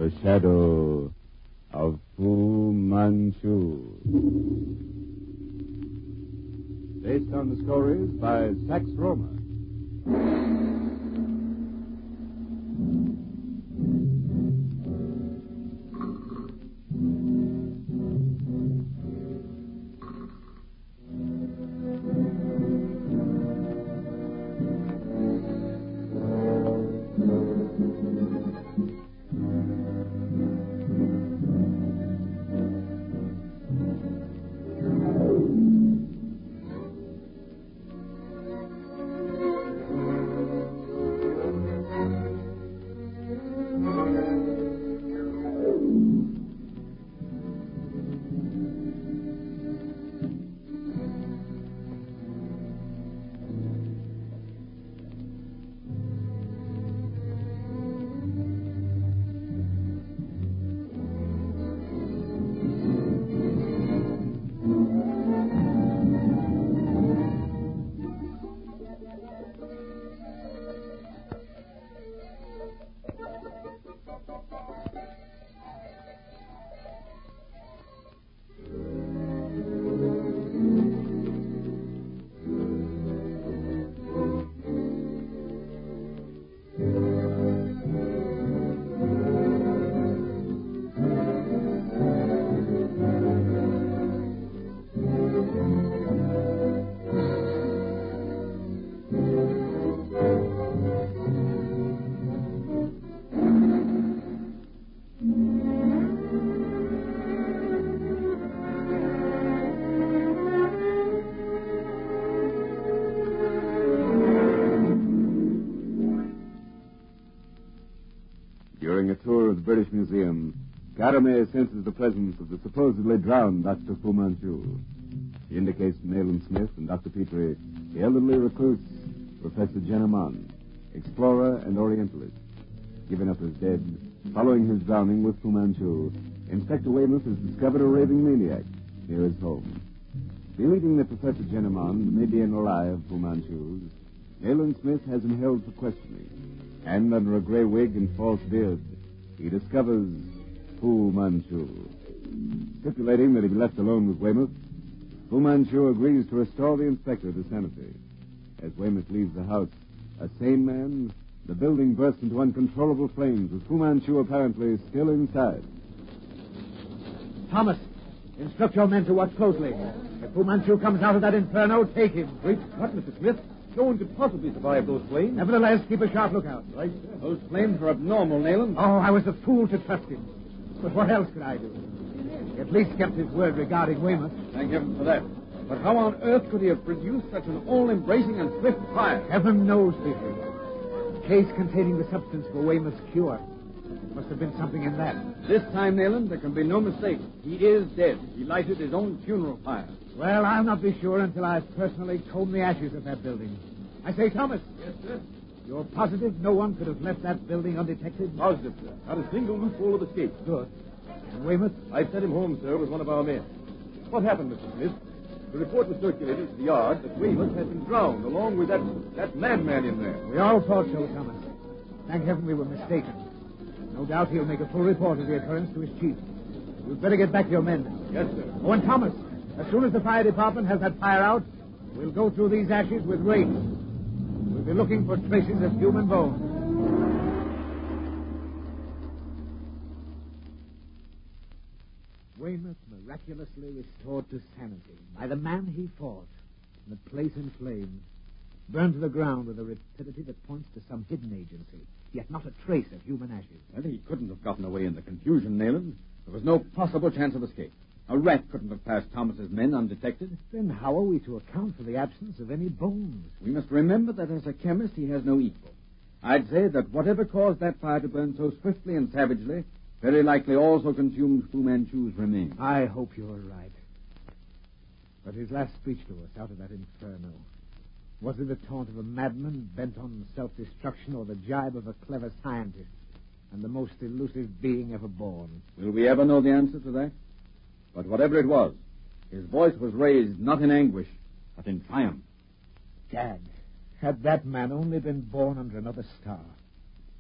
The Shadow of Fu Manchu. Based on the stories by Sax Roma. During a tour of the British Museum, Garame senses the presence of the supposedly drowned Dr. Fu Manchu. He indicates to Nayland Smith and Dr. Petrie the elderly recluse, Professor Jenneman, explorer and Orientalist. Given up as dead, following his drowning with Fu Manchu, Inspector Weymouth has discovered a raving maniac near his home. Believing that Professor Jenneman may be an ally of Fu Manchu's, Nayland Smith has him held for questioning. And under a gray wig and false beard, he discovers Fu Manchu. Stipulating that he be left alone with Weymouth, Fu Manchu agrees to restore the inspector to sanity. As Weymouth leaves the house, a sane man, the building bursts into uncontrollable flames, with Fu Manchu apparently still inside. Thomas, instruct your men to watch closely. If Fu Manchu comes out of that inferno, take him. Great Scott, Mr. Smith. No one could possibly survive those flames. Nevertheless, keep a sharp lookout. Right, sir. Those flames are abnormal, Nayland. Oh, I was a fool to trust him. But what else could I do? He at least kept his word regarding Weymouth. Thank heaven for that. But how on earth could he have produced such an all-embracing and swift fire? Heaven knows, Petrie. The case containing the substance for Weymouth's cure. There must have been something in that. This time, Nayland, there can be no mistake. He is dead. He lighted his own funeral fire. Well, I'll not be sure until I've personally combed the ashes of that building. I say, Thomas. Yes, sir? You're positive no one could have left that building undetected? Positive, sir. Not a single loophole of escape. Good. And Weymouth? I sent him home, sir, with one of our men. What happened, Mr. Smith? The report was circulated to the yard that Weymouth had been drowned, along with that madman in there. We all thought so, Thomas. Thank heaven we were mistaken. No doubt he'll make a full report of the occurrence to his chief. You'd better get back to your men. Yes, sir. Oh, and Thomas, as soon as the fire department has that fire out, we'll go through these ashes with rakes. We'll be looking for traces of human bones. Weymouth miraculously restored to sanity by the man he fought, and the place in flames, burned to the ground with a rapidity that points to some hidden agency, yet not a trace of human ashes. Well, he couldn't have gotten away in the confusion, Nayland. There was no possible chance of escape. A rat couldn't have passed Thomas's men undetected. Then how are we to account for the absence of any bones? We must remember that as a chemist he has no equal. I'd say that whatever caused that fire to burn so swiftly and savagely very likely also consumed Fu Manchu's remains. I hope you're right. But his last speech to us out of that inferno, was it the taunt of a madman bent on self-destruction or the jibe of a clever scientist and the most elusive being ever born? Will we ever know the answer to that? But whatever it was, his voice was raised not in anguish, but in triumph. Gad, had that man only been born under another star,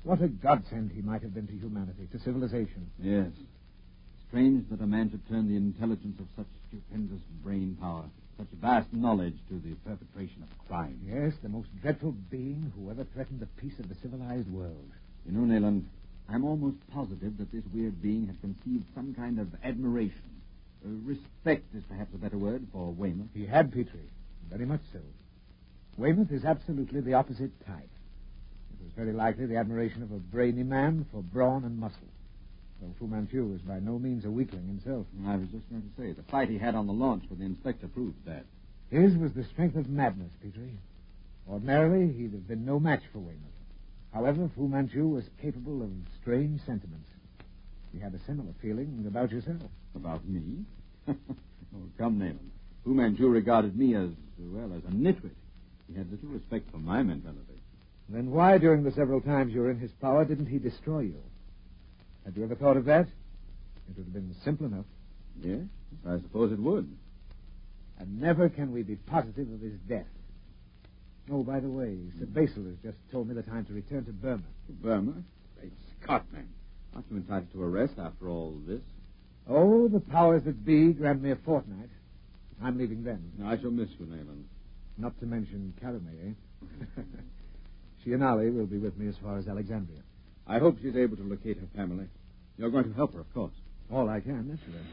What a godsend he might have been to humanity, to civilization. Yes. Strange that a man should turn the intelligence of such stupendous brain power, such vast knowledge, to the perpetration of crime. Yes, the most dreadful being who ever threatened the peace of the civilized world. You know, Nayland, I'm almost positive that this weird being had conceived some kind of admiration. Respect is perhaps a better word for Weymouth. He had, Petrie. Very much so. Weymouth is absolutely the opposite type. It was very likely the admiration of a brainy man for brawn and muscle. Though Fu Manchu was by no means a weakling himself. I was just going to say, the fight he had on the launch with the inspector proved that. His was the strength of madness, Petrie. Ordinarily, he'd have been no match for Weymouth. However, Fu Manchu was capable of strange sentiments. He had a similar feeling about yourself. About me? Oh, come, Nayland. Fu Manchu regarded me as a nitwit. He had little respect for my mentality. Then why, during the several times you were in his power, didn't he destroy you? Had you ever thought of that? It would have been simple enough. Yes, I suppose it would. And never can we be positive of his death. Oh, by the way, Sir Basil has just told me the time to return to Burma. To Burma? Great Scott, man. Aren't you entitled to a rest after all this? Oh, the powers that be grant me a fortnight. I'm leaving then. I shall miss you, Nayland. Not to mention Caramay, eh? She and Ali will be with me as far as Alexandria. I hope she's able to locate her family. You're going to help her, of course. All I can, naturally.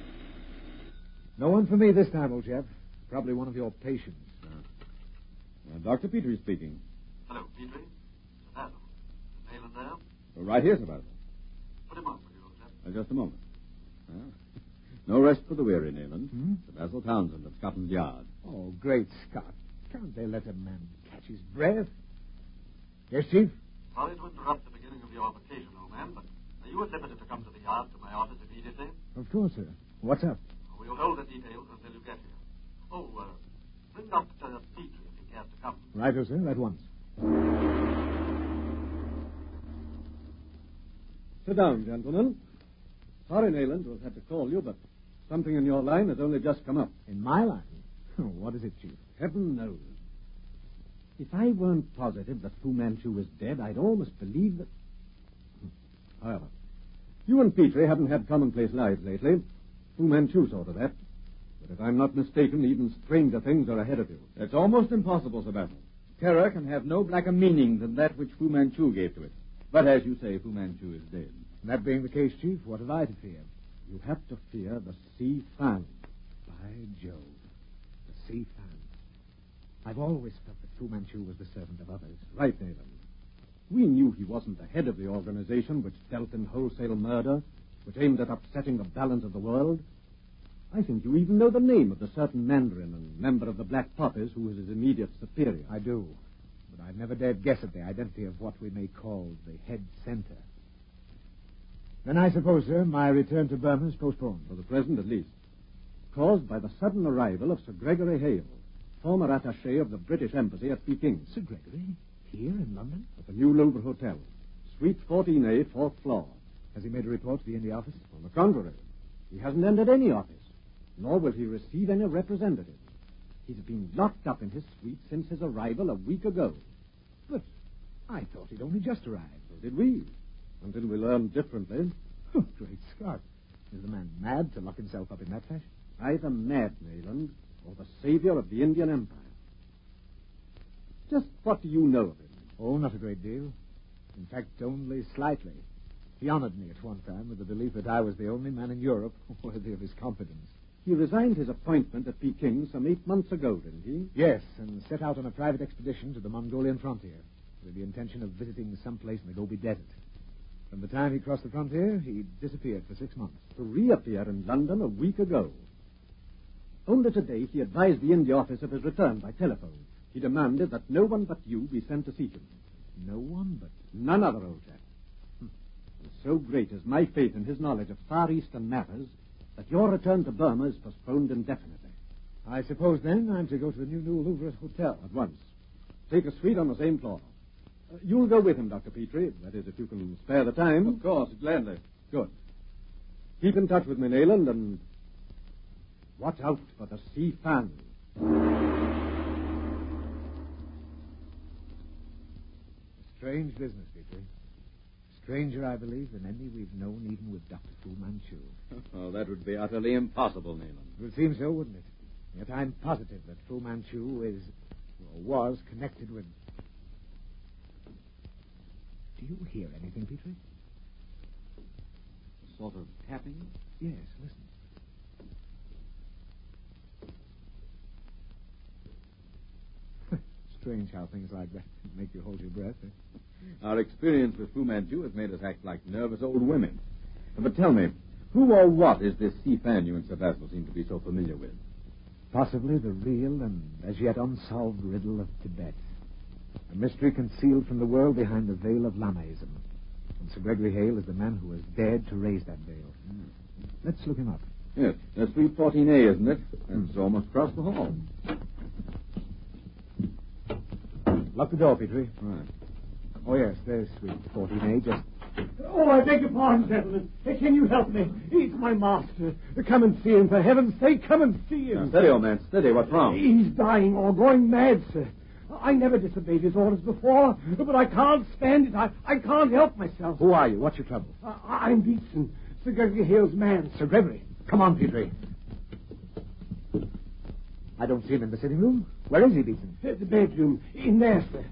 No one for me this time, old chap. Probably one of your patients. Dr. Petrie speaking. Hello, Petrie. Sir Basil. Is Nayland there? Right here, Sir Basil. Put him on, will you, old chap? Just a moment. No rest for the weary, Nayland. Hmm? Sir Basil Townsend of Scotland Yard. Oh, great Scott. Can't they let a man catch his breath? Yes, Chief? Sorry to interrupt the beginning of your vacation, old man, but are you at liberty to come to the yard to my office immediately? Of course, sir. What's up? We'll hold the details until you get here. Oh, bring Dr. Petrie if he cares to come. Right, sir, at once. Sit down, gentlemen. Sorry, Nayland, to have had to call you, but something in your line has only just come up. In my line? What is it, Chief? Heaven knows. If I weren't positive that Fu Manchu was dead, I'd almost believe that... However, you and Petrie haven't had commonplace lives lately. Fu Manchu saw to that. But if I'm not mistaken, even stranger things are ahead of you. It's almost impossible, Sir Basil. Terror can have no blacker meaning than that which Fu Manchu gave to it. But as you say, Fu Manchu is dead. That being the case, Chief, what have I to fear? You have to fear the Si Fan. By Jove. The Si Fan. I've always felt that Fu Manchu was the servant of others. Right, Nayland. We knew he wasn't the head of the organization which dealt in wholesale murder, which aimed at upsetting the balance of the world. I think you even know the name of the certain Mandarin and member of the Black Poppies who was his immediate superior. I do. But I've never dared guess at the identity of what we may call the head center. Then I suppose, sir, my return to Burma is postponed. For the present, at least. Caused by the sudden arrival of Sir Gregory Hale, former attaché of the British Embassy at Peking. Sir Gregory? Here in London? At the New Louvre Hotel. Suite 14A, 4th floor. Has he made a report to the India office? On the contrary, he hasn't entered any office, nor will he receive any representative. He's been locked up in his suite since his arrival a week ago. But I thought he'd only just arrived. So did we, until we learned differently. Oh, great Scott. Is the man mad to lock himself up in that fashion? Either mad, Nayland, or the savior of the Indian Empire. Just what do you know of him? Oh, not a great deal. In fact, only slightly. He honored me at one time with the belief that I was the only man in Europe worthy of his confidence. He resigned his appointment at Peking some 8 months ago, didn't he? Yes, and set out on a private expedition to the Mongolian frontier with the intention of visiting some place in the Gobi Desert. From the time he crossed the frontier, he disappeared for 6 months. To reappear in London a week ago. Only today he advised the India office of his return by telephone. He demanded that no one but you be sent to seek him. No one but... None other, old chap. And so great is my faith in his knowledge of Far Eastern matters that your return to Burma is postponed indefinitely. I suppose, then, I'm to go to the New Louvre Hotel. At once. Take a suite on the same floor. You'll go with him, Dr. Petrie. That is, if you can spare the time. Of course, gladly. Good. Keep in touch with me, Nayland, and watch out for the Si Fan. Strange business, Petrie. Stranger, I believe, than any we've known, even with Dr. Fu Manchu. Oh, that would be utterly impossible, Nayland. It would seem so, wouldn't it? Yet I'm positive that Fu Manchu is, or was, connected with... Do you hear anything, Petrie? A sort of tapping? Yes, listen. Strange how things like that make you hold your breath. Our experience with Fu Manchu has made us act like nervous old women. But tell me, who or what is this Si Fan you and Sir Basil seem to be so familiar with? Possibly the real and as yet unsolved riddle of Tibet. A mystery concealed from the world behind the veil of Lamaism. And Sir Gregory Hale is the man who has dared to raise that veil. Let's look him up. Yes, that's 314A, isn't it? It's almost across the hall. Lock the door, Petrie. Right. Oh, yes, there's 314A, just... Oh, I beg your pardon, gentlemen. Can you help me? He's my master. Come and see him, for heaven's sake. Come and see him. Now, steady, old man, steady. What's wrong? He's dying or going mad, sir. I never disobeyed his orders before, but I can't stand it. I can't help myself. Who are you? What's your trouble? I'm Beetson, Sir Gregory Hale's man. Sir Gregory. Come on, Petrie. I don't see him in the sitting room. Where is he, Beetson? The bedroom. In there, sir.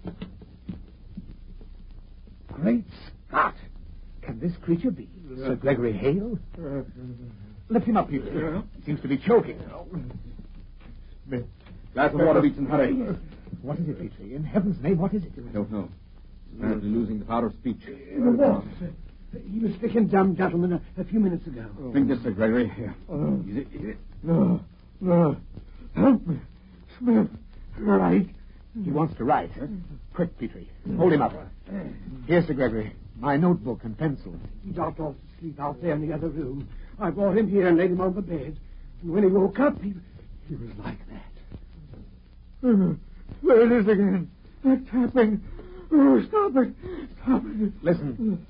Great Scott! Can this creature be Sir Gregory Hale? Lift him up, Petrie. He seems to be choking. Glass of water, Beetson, hurry. What is it, Petrie? In heaven's name, what is it? I don't know. He's apparently losing the power of speech. In the water, sir. He was stricken dumb, gentlemen, a few minutes ago. Drink this, Sir Gregory. Here. Easy. No. Help me. Smith. Right. He wants to write. Quick, Petrie. Hold him up. Here, Sir Gregory. My notebook and pencil. He dropped off to sleep out there in the other room. I brought him here and laid him on the bed. And when he woke up, he was like that. There it is again. That tapping. Oh, stop it. Stop it. Listen.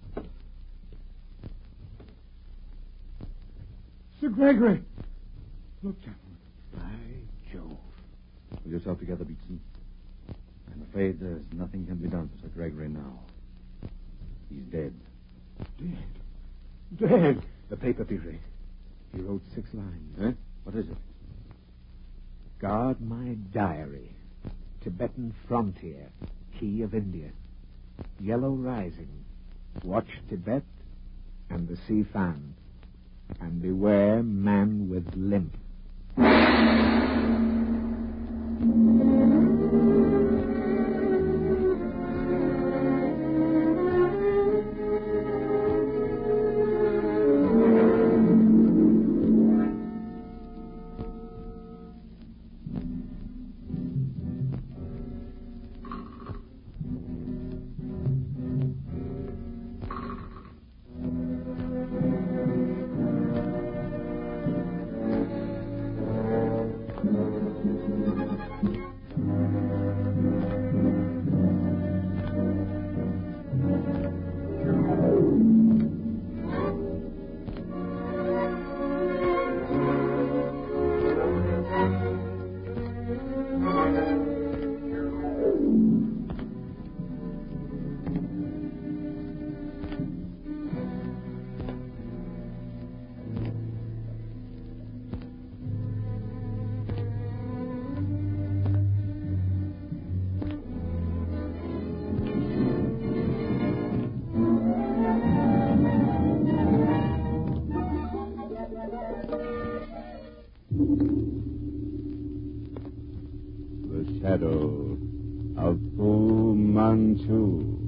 Sir Gregory. Look, gentlemen. By Jove. Pull yourself together, Beetson. I'm afraid there's nothing can be done for Sir Gregory now. He's dead. Dead. The paper, Petrie. He wrote 6 lines. Eh? What is it? Guard my diary. Tibetan frontier. Key of India. Yellow rising. Watch Tibet and the Si Fan. And beware man with limp. The shadow of Fu Manchu.